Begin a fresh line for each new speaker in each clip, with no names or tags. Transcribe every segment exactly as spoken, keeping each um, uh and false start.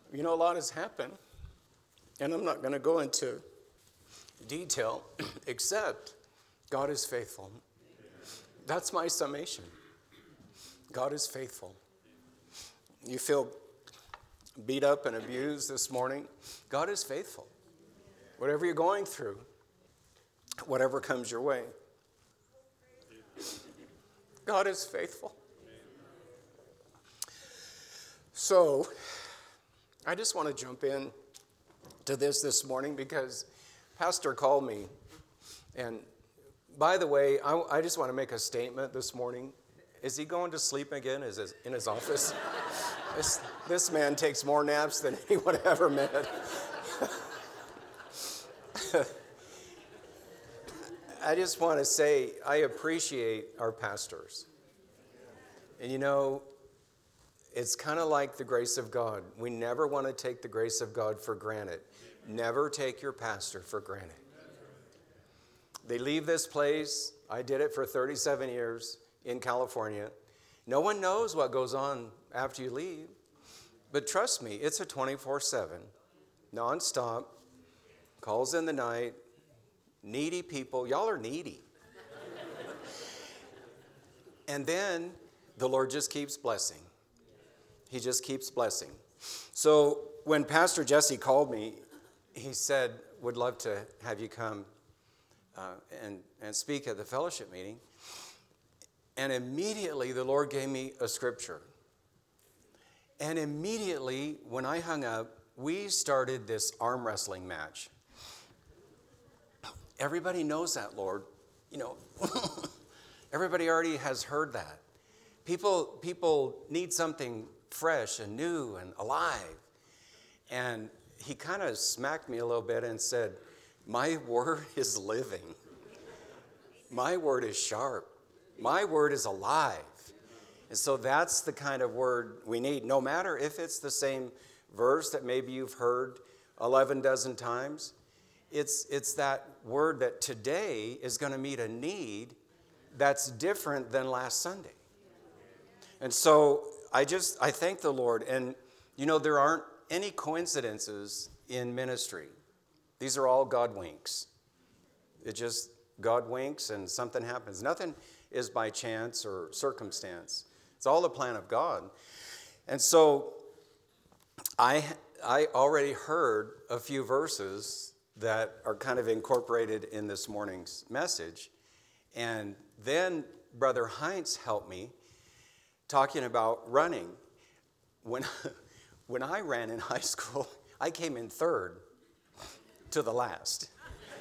You know, a lot has happened, and I'm not going to go into detail, except God is faithful. That's my summation. God is faithful. You feel beat up and abused this morning, God is faithful. Whatever you're going through, whatever comes your way, God is faithful. So, I just want to jump in to this this morning because Pastor called me. And by the way, I, I just want to make a statement this morning. Is he going to sleep again Is his, in his office? this, this man takes more naps than anyone ever met. I just want to say I appreciate our pastors. And you know, it's kind of like the grace of God. We never want to take the grace of God for granted. Never take your pastor for granted. They leave this place. I did it for thirty-seven years in California. No one knows what goes on after you leave. But trust me, it's a twenty-four seven, nonstop, calls in the night, needy people. Y'all are needy. And then the Lord just keeps blessing. He just keeps blessing. So when Pastor Jesse called me, he said, would love to have you come uh, and, and speak at the fellowship meeting. And immediately the Lord gave me a scripture. And immediately when I hung up, we started this arm wrestling match. Everybody knows that, Lord. You know, everybody already has heard that. People, people need something fresh and new and alive. And he kind of smacked me a little bit and said, my word is living. My word is sharp. My word is alive. And so that's the kind of word we need, no matter if it's the same verse that maybe you've heard eleven dozen times. It's, it's that word that today is going to meet a need that's different than last Sunday. And so I just, I thank the Lord. And, you know, there aren't any coincidences in ministry. These are all God winks. It just, God winks and something happens. Nothing is by chance or circumstance. It's all the plan of God. And so I, I already heard a few verses that are kind of incorporated in this morning's message. And then Brother Heinz helped me talking about running. When, when I ran in high school, I came in third to the last.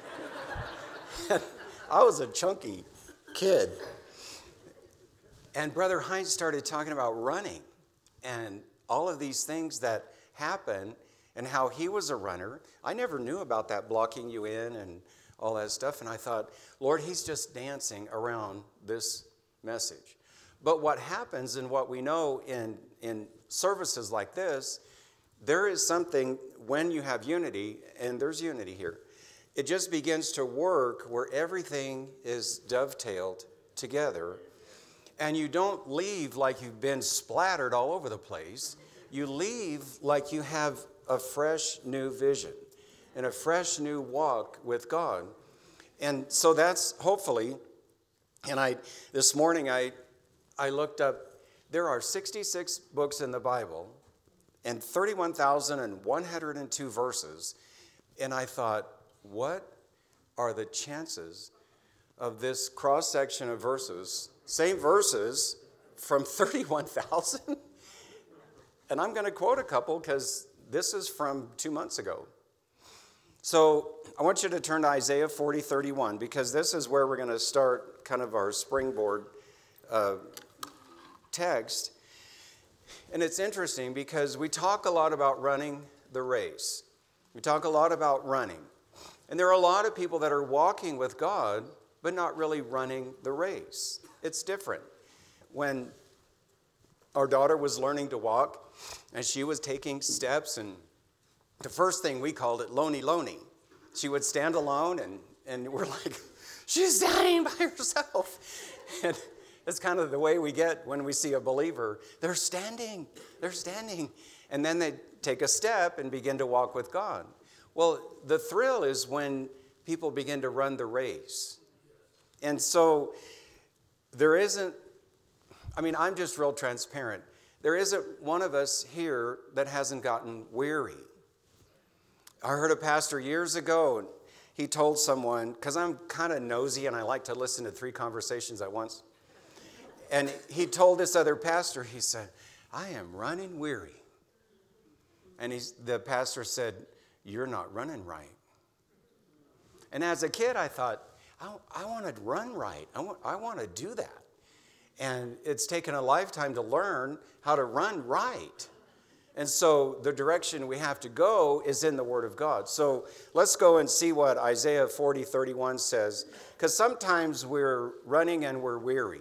I was a chunky kid. And Brother Heinz started talking about running and all of these things that happen and how he was a runner. I never knew about that blocking you in and all that stuff. And I thought, Lord, he's just dancing around this message. But what happens and what we know in, in services like this, there is something when you have unity, and there's unity here, it just begins to work where everything is dovetailed together. And you don't leave like you've been splattered all over the place. You leave like you have a fresh new vision and a fresh new walk with God. And so that's hopefully, and I this morning I I looked up, there are sixty-six books in the Bible and thirty-one thousand one hundred two verses. And I thought, what are the chances of this cross-section of verses, same verses from thirty-one thousand? And I'm going to quote a couple because this is from two months ago. So I want you to turn to Isaiah forty thirty-one because this is where we're going to start kind of our springboard uh, text. And it's interesting because we talk a lot about running the race. We talk a lot about running. And there are a lot of people that are walking with God, but not really running the race. It's different. When our daughter was learning to walk, and she was taking steps, and the first thing we called it, loney, loney. She would stand alone, and, and we're like, she's standing by herself. And it's kind of the way we get when we see a believer. They're standing. They're standing. And then they take a step and begin to walk with God. Well, the thrill is when people begin to run the race. And so there isn't, I mean, I'm just real transparent. There isn't one of us here that hasn't gotten weary. I heard a pastor years ago, and he told someone, because I'm kind of nosy and I like to listen to three conversations at once. And he told this other pastor, he said, I am running weary. And he's, the pastor said, you're not running right. And as a kid, I thought, I, I want to run right. I want, I want to do that. And it's taken a lifetime to learn how to run right. And so the direction we have to go is in the Word of God. So let's go and see what Isaiah forty thirty-one says. Because sometimes we're running and we're weary.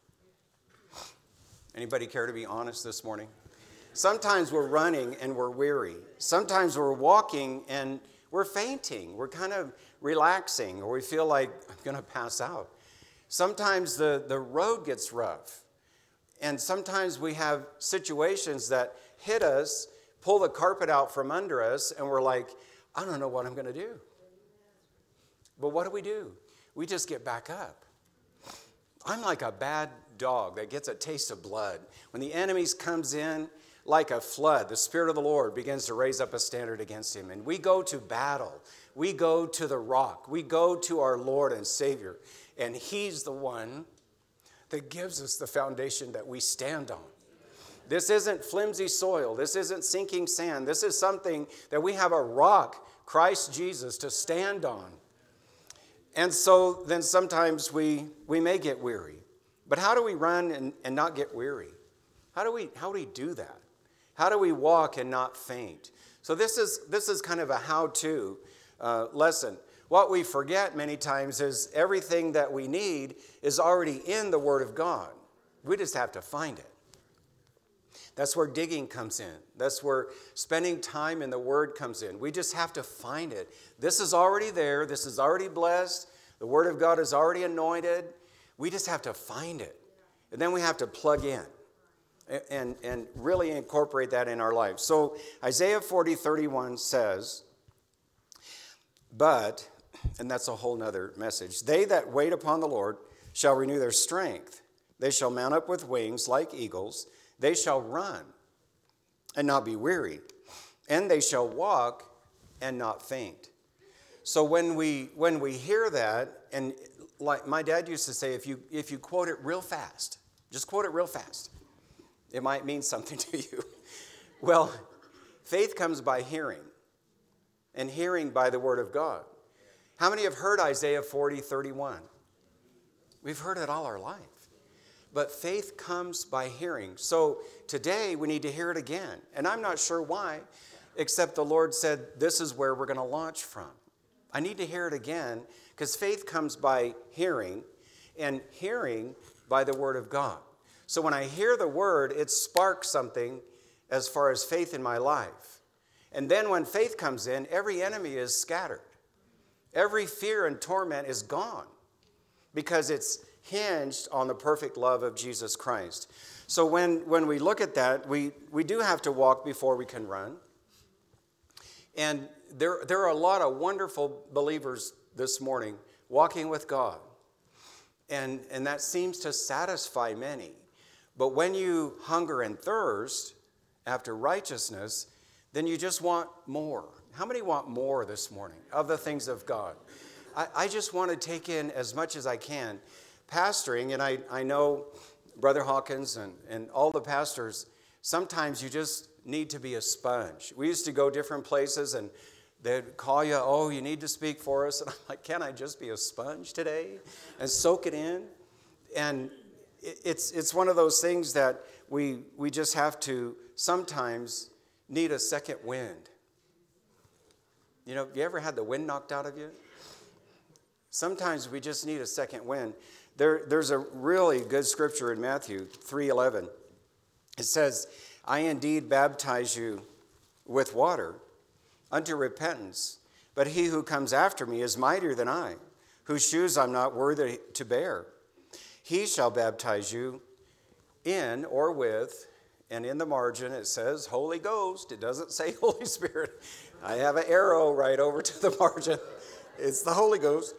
Anybody care to be honest this morning? Sometimes we're running and we're weary. Sometimes we're walking and we're fainting. We're kind of relaxing, or we feel like I'm going to pass out. Sometimes the, the road gets rough. And sometimes we have situations that hit us, pull the carpet out from under us, and we're like, I don't know what I'm going to do. But what do we do? We just get back up. I'm like a bad dog that gets a taste of blood. When the enemy comes in like a flood, the Spirit of the Lord begins to raise up a standard against him. And we go to battle. We go to the rock. We go to our Lord and Savior. And he's the one that gives us the foundation that we stand on. This isn't flimsy soil. This isn't sinking sand. This is something that we have a rock, Christ Jesus, to stand on. And so then sometimes we, we may get weary. But how do we run and, and not get weary? How do we, how do we do that? How do we walk and not faint? So this is, this is kind of a how-to uh, lesson. What we forget many times is everything that we need is already in the Word of God. We just have to find it. That's where digging comes in. That's where spending time in the Word comes in. We just have to find it. This is already there. This is already blessed. The Word of God is already anointed. We just have to find it. And then we have to plug in and, and really incorporate that in our life. So Isaiah forty thirty-one says, but, and that's a whole nother message, they that wait upon the Lord shall renew their strength. They shall mount up with wings like eagles. They shall run and not be weary, and they shall walk and not faint. So when we when we hear that, and like my dad used to say, if you if you quote it real fast, just quote it real fast, it might mean something to you. Well, faith comes by hearing, and hearing by the Word of God. How many have heard Isaiah forty thirty-one? We've heard it all our life. But faith comes by hearing. So today we need to hear it again. And I'm not sure why, except the Lord said, this is where we're going to launch from. I need to hear it again because faith comes by hearing, and hearing by the Word of God. So when I hear the Word, it sparks something as far as faith in my life. And then when faith comes in, every enemy is scattered. Every fear and torment is gone because it's hinged on the perfect love of Jesus Christ. So when, when we look at that, we, we do have to walk before we can run. And there, there are a lot of wonderful believers this morning walking with God. And, and that seems to satisfy many. But when you hunger and thirst after righteousness, then you just want more. How many want more this morning of the things of God? I, I just want to take in as much as I can. Pastoring, and I, I know Brother Hawkins and, and all the pastors, sometimes you just need to be a sponge. We used to go different places and they'd call you, oh, you need to speak for us. And I'm like, can I just be a sponge today and soak it in? And it's it's one of those things that we we just have to sometimes need a second wind. You know, you ever had the wind knocked out of you? Sometimes we just need a second wind. There, there's a really good scripture in Matthew three eleven. It says, I indeed baptize you with water unto repentance, but he who comes after me is mightier than I, whose shoes I'm not worthy to bear. He shall baptize you in or with and in the margin it says Holy Ghost. It doesn't say Holy Spirit. I have an arrow right over to the margin. It's the Holy Ghost.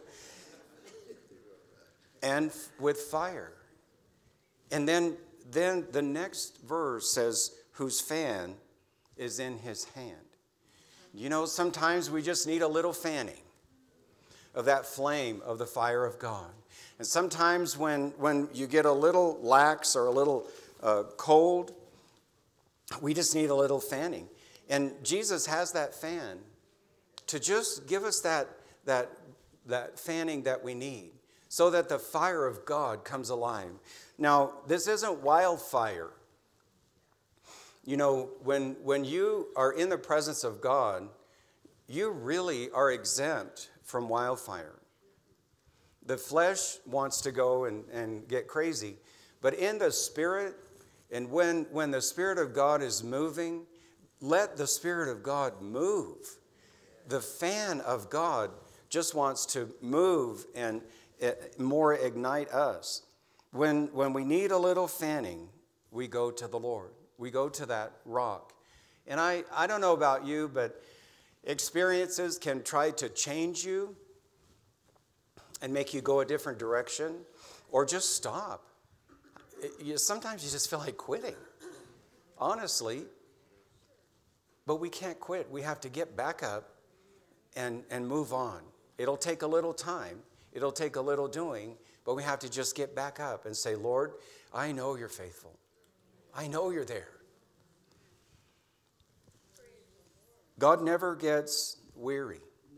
And with fire. And then, then the next verse says, whose fan is in his hand. You know, sometimes we just need a little fanning of that flame of the fire of God. And sometimes when, when you get a little lax or a little uh, cold, we just need a little fanning. And Jesus has that fan to just give us that, that, that fanning that we need so that the fire of God comes alive. Now, this isn't wildfire. You know, when, when you are in the presence of God, you really are exempt from wildfire. The flesh wants to go and, and get crazy, but in the Spirit, and when, when the Spirit of God is moving, let the Spirit of God move. The fan of God just wants to move and more ignite us. When, when we need a little fanning, we go to the Lord. We go to that rock. And I, I don't know about you, but experiences can try to change you and make you go a different direction or just stop. It, you, sometimes you just feel like quitting, honestly. But we can't quit. We have to get back up and, and move on. It'll take a little time. It'll take a little doing, but we have to just get back up and say, Lord, I know you're faithful. I know you're there. God never gets weary.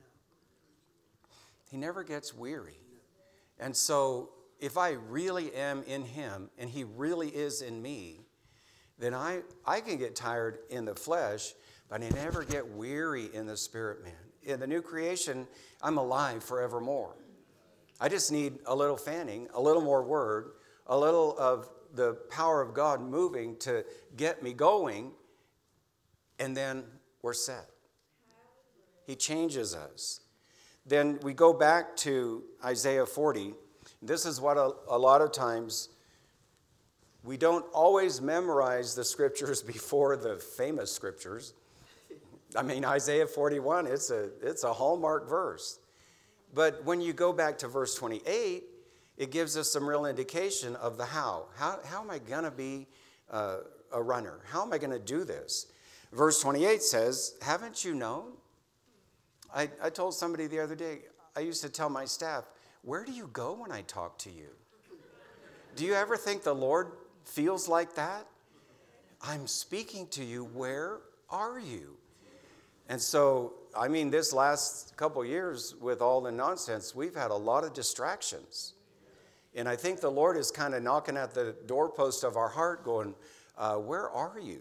He never gets weary. And so if I really am in him and he really is in me, then I, I can get tired in the flesh, but I never get weary in the spirit, man. In the new creation, I'm alive forevermore. I just need a little fanning, a little more word, a little of the power of God moving to get me going, and then we're set. He changes us. Then we go back to Isaiah forty. This is what a, a lot of times we don't always memorize the scriptures before the famous scriptures. I mean, Isaiah forty-one, it's a, it's a hallmark verse. But when you go back to verse twenty-eight, it gives us some real indication of the how. How, how am I going to be uh, a runner? How am I going to do this? Verse twenty-eight says, haven't you known? I, I told somebody the other day, I used to tell my staff, where do you go when I talk to you? Do you ever think the Lord feels like that? I'm speaking to you. Where are you? And so, I mean, this last couple of years with all the nonsense, we've had a lot of distractions. And I think the Lord is kind of knocking at the doorpost of our heart going, uh, where are you?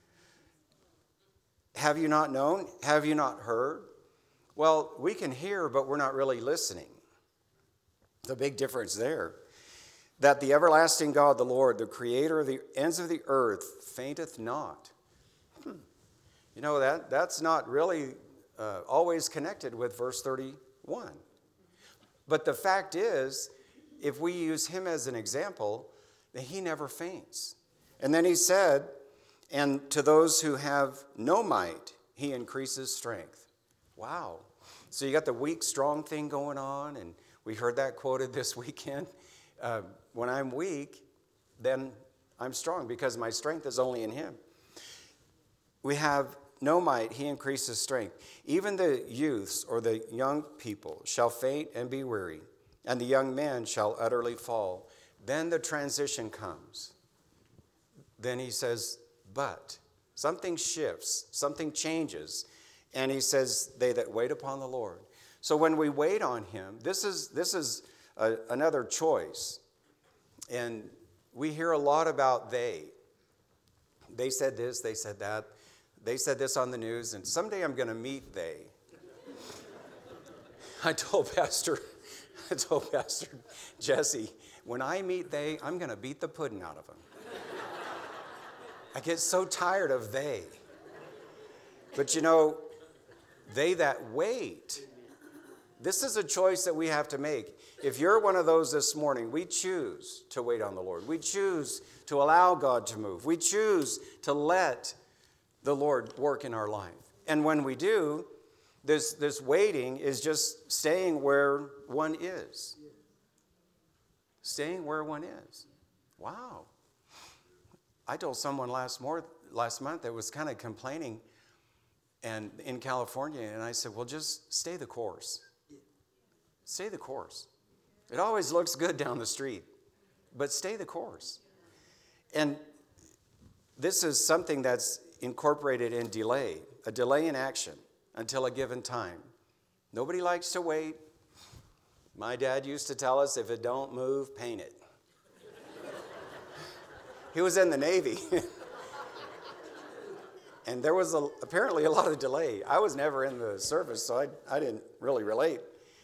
Have you not known? Have you not heard? Well, we can hear, but we're not really listening. The big difference there. That the everlasting God, the Lord, the creator of the ends of the earth, fainteth not. Hmm. You know, that that's not really uh, always connected with verse thirty-one. But the fact is, if we use him as an example, then he never faints. And then he said, and to those who have no might, he increases strength. Wow. So you got the weak, strong thing going on, and we heard that quoted this weekend. Uh, when I'm weak, then I'm strong because my strength is only in him. We have no might, he increases strength. Even the youths or the young people shall faint and be weary, and the young men shall utterly fall. Then the transition comes. Then he says, but something shifts, something changes. And he says, they that wait upon the Lord. So when we wait on him, this is, this is a, another choice. And we hear a lot about they. They said this, they said that. They said this on the news, and someday I'm going to meet they. I told Pastor, I told Pastor Jesse, when I meet they, I'm going to beat the pudding out of them. I get so tired of they. But you know, they that wait, This is a choice that we have to make. If you're one of those this morning, we choose to wait on the Lord. We choose to allow God to move. We choose to let the Lord work in our life. And when we do, this, this waiting is just staying where one is. Staying where one is. Wow. I told someone last, more, last month that was kind of complaining and in California, and I said, well, just stay the course. Stay the course. It always looks good down the street, but stay the course. And this is something that's incorporated in delay, a delay in action until a given time. Nobody likes to wait. My dad used to tell us, if it don't move, paint it. He was in the Navy. And there was a, apparently a lot of delay. I was never in the service, so I, I didn't really relate.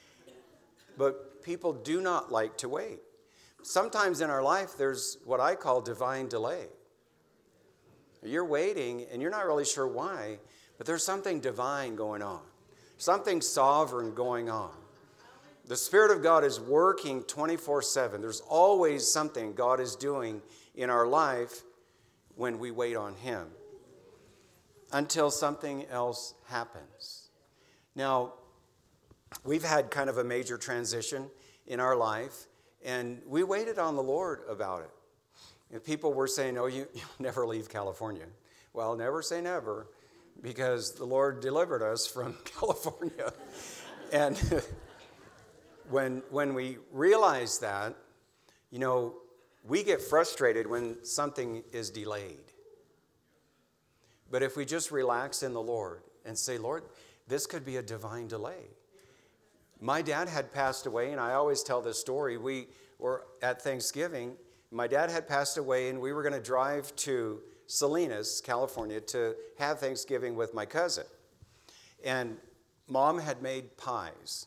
But people do not like to wait. Sometimes in our life, there's what I call divine delay. You're waiting, and you're not really sure why, but there's something divine going on, something sovereign going on. The Spirit of God is working twenty-four seven. There's always something God is doing in our life when we wait on Him until something else happens. Now, we've had kind of a major transition in our life, and we waited on the Lord about it. And people were saying, oh, you, you'll never leave California. Well, never say never, because the Lord delivered us from California. And when, when we realize that, you know, we get frustrated when something is delayed. But if we just relax in the Lord and say, Lord, this could be a divine delay. My dad had passed away, and I always tell this story. We were at Thanksgiving. My dad had passed away, and we were going to drive to Salinas, California, to have Thanksgiving with my cousin. And Mom had made pies.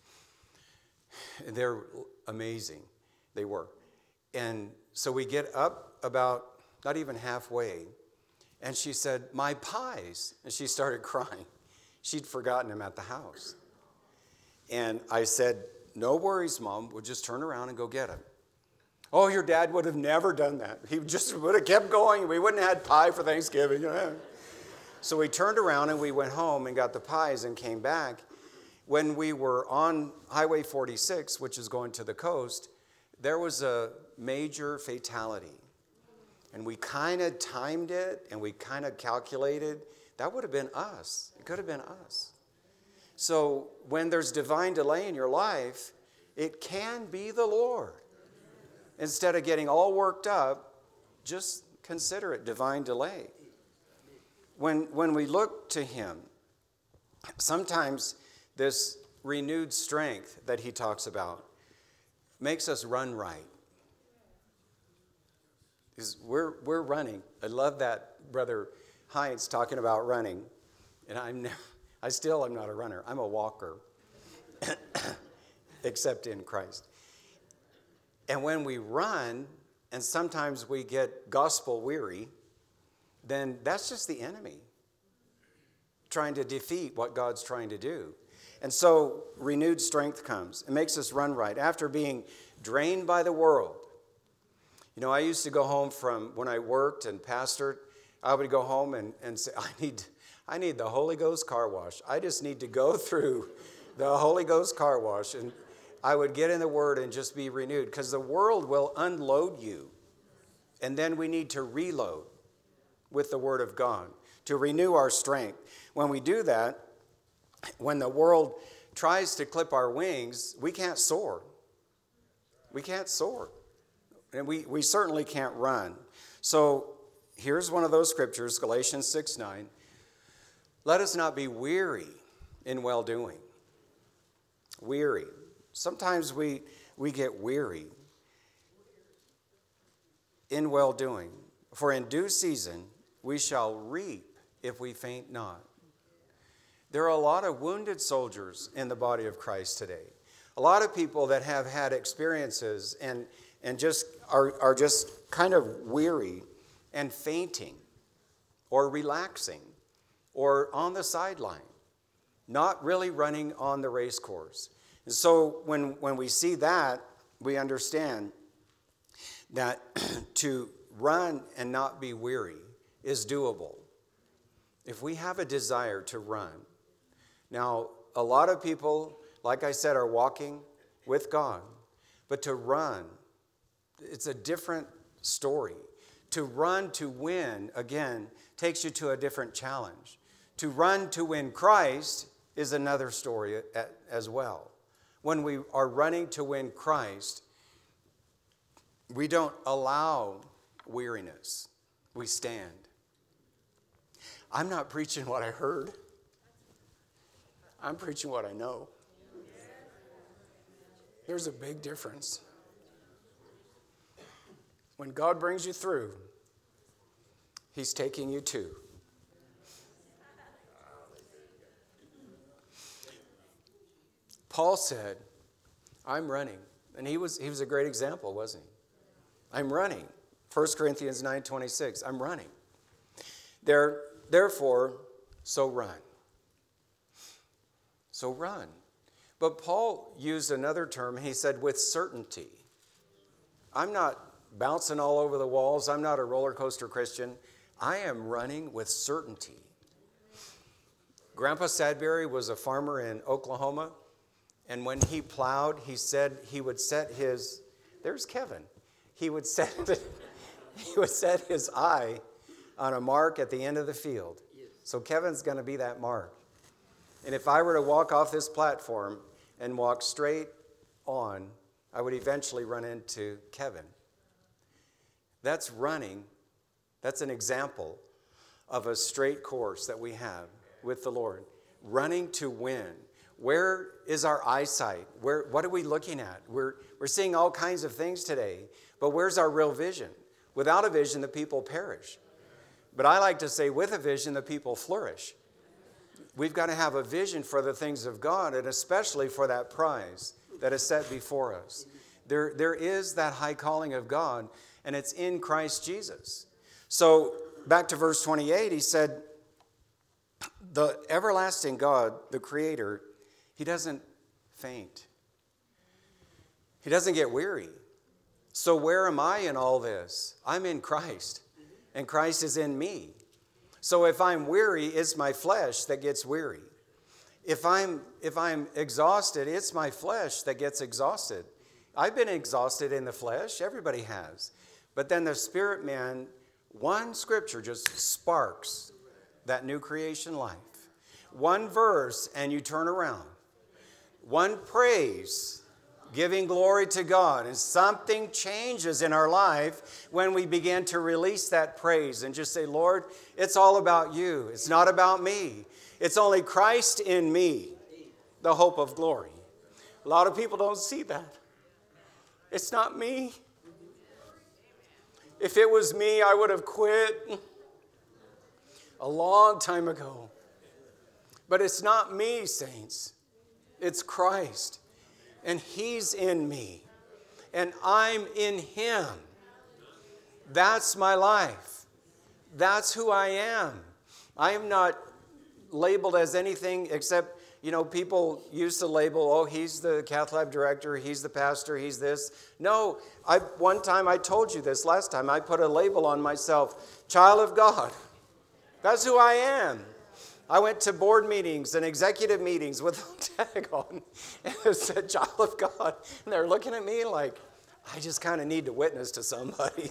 They're amazing. They were. And so we get up about not even halfway, and she said, my pies. And she started crying. She'd forgotten them at the house. And I said, no worries, Mom. We'll just turn around and go get them. Oh, your dad would have never done that. He just would have kept going. We wouldn't have had pie for Thanksgiving. So we turned around and we went home and got the pies and came back. When we were on Highway forty-six, which is going to the coast, there was a major fatality. And we kind of timed it and we kind of calculated. That would have been us. It could have been us. So when there's divine delay in your life, it can be the Lord. Instead of getting all worked up, just consider it divine delay. When, when we look to Him, sometimes this renewed strength that He talks about makes us run right. Because we're, we're running. I love that Brother Heinz talking about running. And I'm never, I still am not a runner. I'm a walker, except in Christ. And when we run, and sometimes we get gospel weary, then that's just the enemy trying to defeat what God's trying to do. And so renewed strength comes. It makes us run right. After being drained by the world. You know, I used to go home from when I worked and pastored, I would go home and, and say, I need, I need the Holy Ghost car wash. I just need to go through the Holy Ghost car wash. And I would get in the Word and just be renewed, because the world will unload you. And then we need to reload with the Word of God to renew our strength. When we do that, when the world tries to clip our wings, we can't soar. We can't soar. And we, we certainly can't run. So here's one of those scriptures, Galatians six nine. Let us not be weary in well-doing. Weary. Sometimes we, we get weary in well-doing. For in due season we shall reap if we faint not. There are a lot of wounded soldiers in the body of Christ today. A lot of people that have had experiences and, and just are, are just kind of weary and fainting or relaxing or on the sideline, not really running on the race course. And so when, when we see that, we understand that to run and not be weary is doable. If we have a desire to run. Now, a lot of people, like I said, are walking with God. But to run, it's a different story. To run to win, again, takes you to a different challenge. To run to win Christ is another story as well. When we are running to win Christ, we don't allow weariness. We stand. I'm not preaching what I heard. I'm preaching what I know. There's a big difference. When God brings you through, He's taking you to. Paul said, I'm running. And he was, he was a great example, wasn't he? I'm running. First Corinthians nine twenty-six, I'm running. There, therefore, so run. So run. But Paul used another term. He said, with certainty. I'm not bouncing all over the walls. I'm not a roller coaster Christian. I am running with certainty. Grandpa Sadbury was a farmer in Oklahoma. And when he plowed, he said he would set his, there's Kevin. He would set, he would set his eye on a mark at the end of the field. So Kevin's going to be that mark. And if I were to walk off this platform and walk straight on, I would eventually run into Kevin. That's running. That's an example of a straight course that we have with the Lord. Running to win. Where is our eyesight? Where, what are we looking at? We're, we're seeing all kinds of things today, but where's our real vision? Without a vision, the people perish. But I like to say, with a vision, the people flourish. We've got to have a vision for the things of God, and especially for that prize that is set before us. There, there is that high calling of God, and it's in Christ Jesus. So back to verse twenty-eight, he said, the everlasting God, the Creator, He doesn't faint. He doesn't get weary. So where am I in all this? I'm in Christ, and Christ is in me. So if I'm weary, it's my flesh that gets weary. If I'm, if I'm exhausted, it's my flesh that gets exhausted. I've been exhausted in the flesh. Everybody has. But then the spirit man, one scripture just sparks that new creation life. One verse and you turn around. One praise, giving glory to God. And something changes in our life when we begin to release that praise and just say, Lord, it's all about you. It's not about me. It's only Christ in me, the hope of glory. A lot of people don't see that. It's not me. If it was me, I would have quit a long time ago. But it's not me, saints. It's Christ. And He's in me. And I'm in Him. That's my life. That's who I am. I am not labeled as anything except, you know, people used to label, oh, he's the cath lab director, he's the pastor, he's this. No, I, one time I told you this last time, I put a label on myself, child of God. That's who I am. I went to board meetings and executive meetings with a tag on, and it said, child of God. And they're looking at me like, I just kind of need to witness to somebody.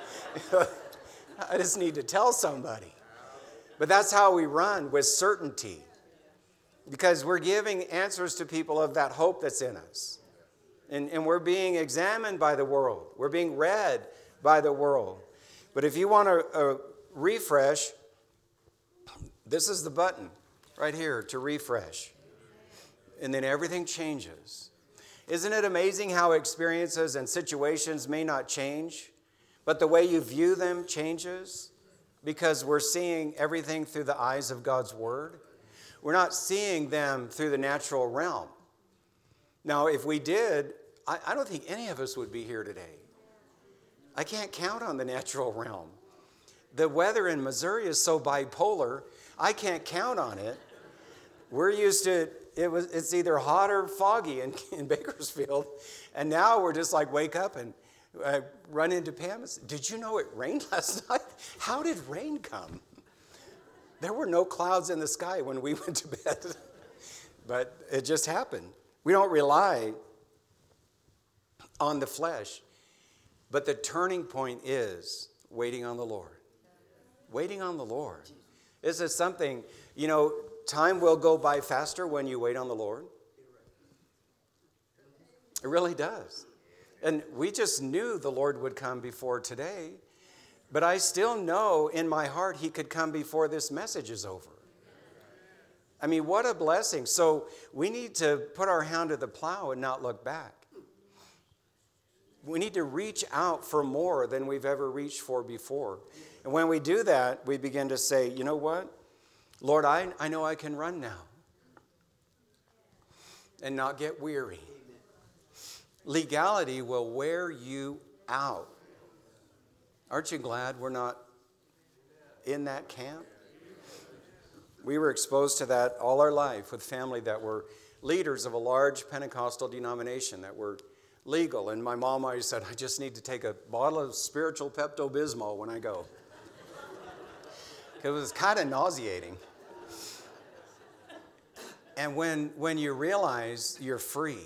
I just need to tell somebody. But that's how we run, with certainty. Because we're giving answers to people of that hope that's in us. And, and we're being examined by the world. We're being read by the world. But if you want to uh, refresh, this is the button right here to refresh. And then everything changes. Isn't it amazing how experiences and situations may not change, but the way you view them changes? Because we're seeing everything through the eyes of God's Word. We're not seeing them through the natural realm. Now, if we did, I, I don't think any of us would be here today. I can't count on the natural realm. The weather in Missouri is so bipolar, I can't count on it. We're used to it was, it's either hot or foggy in, in Bakersfield. And now we're just like, wake up and uh, run into Pam and say, did you know it rained last night? How did rain come? There were no clouds in the sky when we went to bed. But it just happened. We don't rely on the flesh. But the turning point is waiting on the Lord. Waiting on the Lord. This is something, you know, time will go by faster when you wait on the Lord. It really does. And we just knew the Lord would come before today. But I still know in my heart he could come before this message is over. I mean, what a blessing. So we need to put our hand to the plow and not look back. We need to reach out for more than we've ever reached for before. And when we do that, we begin to say, you know what? Lord, I, I know I can run now and not get weary. Legality will wear you out. Aren't you glad we're not in that camp? We were exposed to that all our life with family that were leaders of a large Pentecostal denomination that were legal. And my mom always said, I just need to take a bottle of spiritual Pepto-Bismol when I go. It was kind of nauseating. And when, when you realize you're free,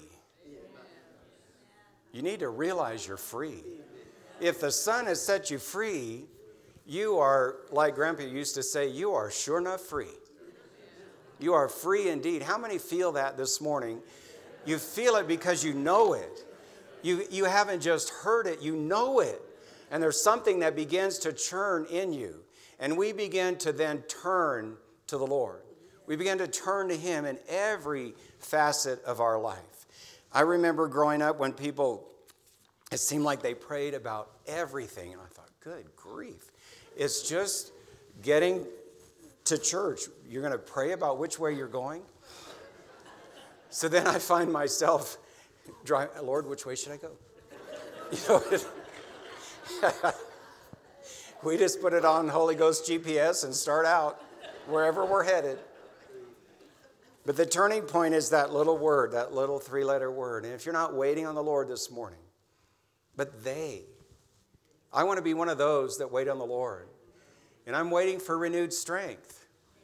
you need to realize you're free. If the Son has set you free, you are, like Grandpa used to say, you are sure enough free. You are free indeed. How many feel that this morning? You feel it because you know it. You, you haven't just heard it, you know it. And there's something that begins to churn in you. And we begin to then turn to the Lord. We begin to turn to him in every facet of our life. I remember growing up when people, it seemed like they prayed about everything. And I thought, good grief. It's just getting to church. You're going to pray about which way you're going? So then I find myself, drive, Lord, which way should I go? You know, we just put it on Holy Ghost G P S and start out wherever we're headed. But the turning point is that little word, that little three-letter word. And if you're not waiting on the Lord this morning, but they, I want to be one of those that wait on the Lord. And I'm waiting for renewed strength.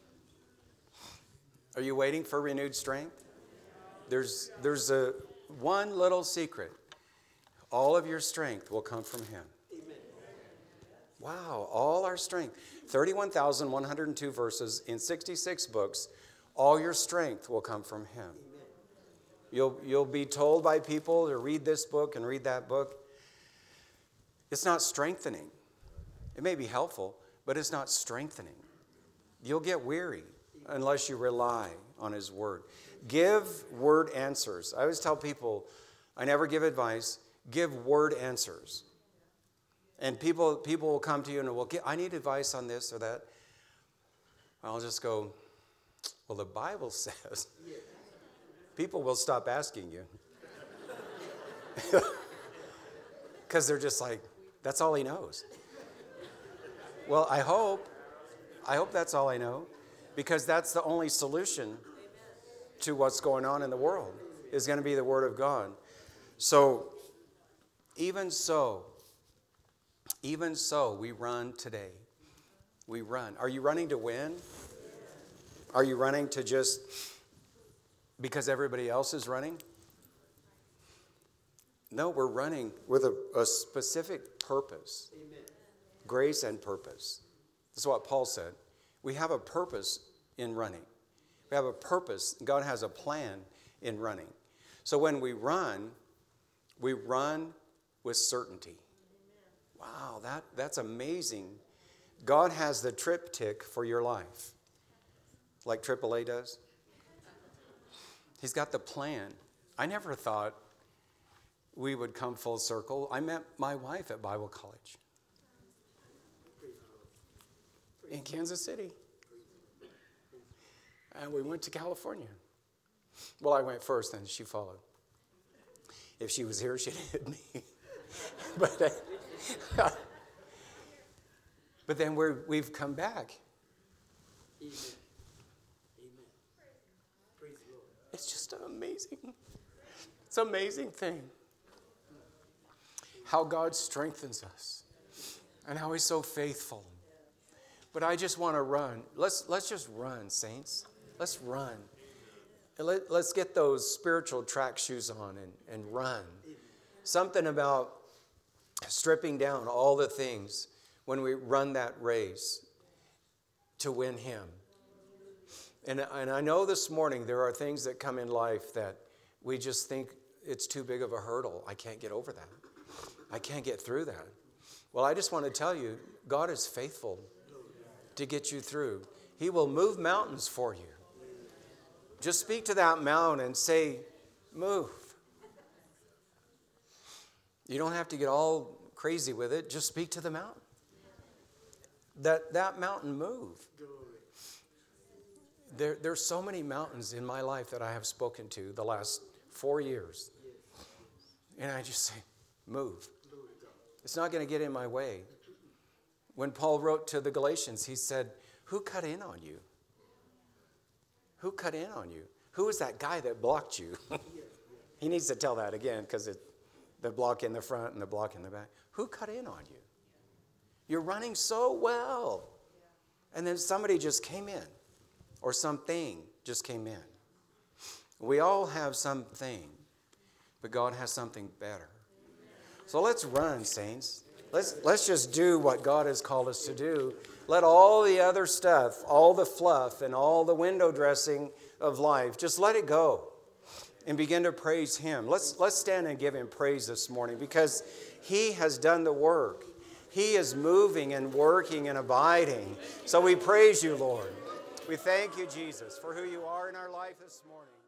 Are you waiting for renewed strength? There's, there's a one little secret. All of your strength will come from him. Wow, all our strength. thirty-one thousand one hundred two verses in sixty-six books. All your strength will come from him. You'll, you'll be told by people to read this book and read that book. It's not strengthening. It may be helpful, but it's not strengthening. You'll get weary unless you rely on his word. Give word answers. I always tell people, I never give advice. Give word answers. And people, people will come to you and will, I need advice on this or that. I'll just go, well, the Bible says. People will stop asking you. Because they're just like, that's all he knows. Well, I hope, I hope that's all I know. Because that's the only solution to what's going on in the world is going to be the Word of God. So, even so, even so, we run today. We run. Are you running to win? Are you running to just because everybody else is running? No, we're running with a, a specific purpose. Amen. Grace and purpose. This is what Paul said. We have a purpose in running. We have a purpose. God has a plan in running. So when we run, we run with certainty. Wow, that, that's amazing. God has the triptych for your life. Like triple A does. He's got the plan. I never thought we would come full circle. I met my wife at Bible college in Kansas City. And we went to California. Well, I went first, then she followed. If she was here, she'd hit me. but, uh, but then we're, we've come back. Amen. Amen. It's just an amazing, it's an amazing thing how God strengthens us and how he's so faithful. But I just want to run. Let's, let's just run, saints. Let's run. And let, let's get those spiritual track shoes on and, and run. Something about stripping down all the things when we run that race to win him. And, and I know this morning there are things that come in life that we just think it's too big of a hurdle. I can't get over that. I can't get through that. Well, I just want to tell you, God is faithful to get you through. He will move mountains for you. Just speak to that mountain and say, move. You don't have to get all crazy with it. Just speak to the mountain. That, that mountain move. There, there's so many mountains in my life that I have spoken to the last four years. And I just say, move. It's not going to get in my way. When Paul wrote to the Galatians, he said, who cut in on you? Who cut in on you? Who was that guy that blocked you? He needs to tell that again because it, the block in the front and the block in the back. Who cut in on you? You're running so well. And then somebody just came in. Or something just came in. We all have something. But God has something better. So let's run, saints. Let's, let's just do what God has called us to do. Let all the other stuff, all the fluff and all the window dressing of life, just let it go and begin to praise him. Let's, let's stand and give him praise this morning because he has done the work. He is moving and working and abiding. So we praise you, Lord. We thank you, Jesus, for who you are in our life this morning.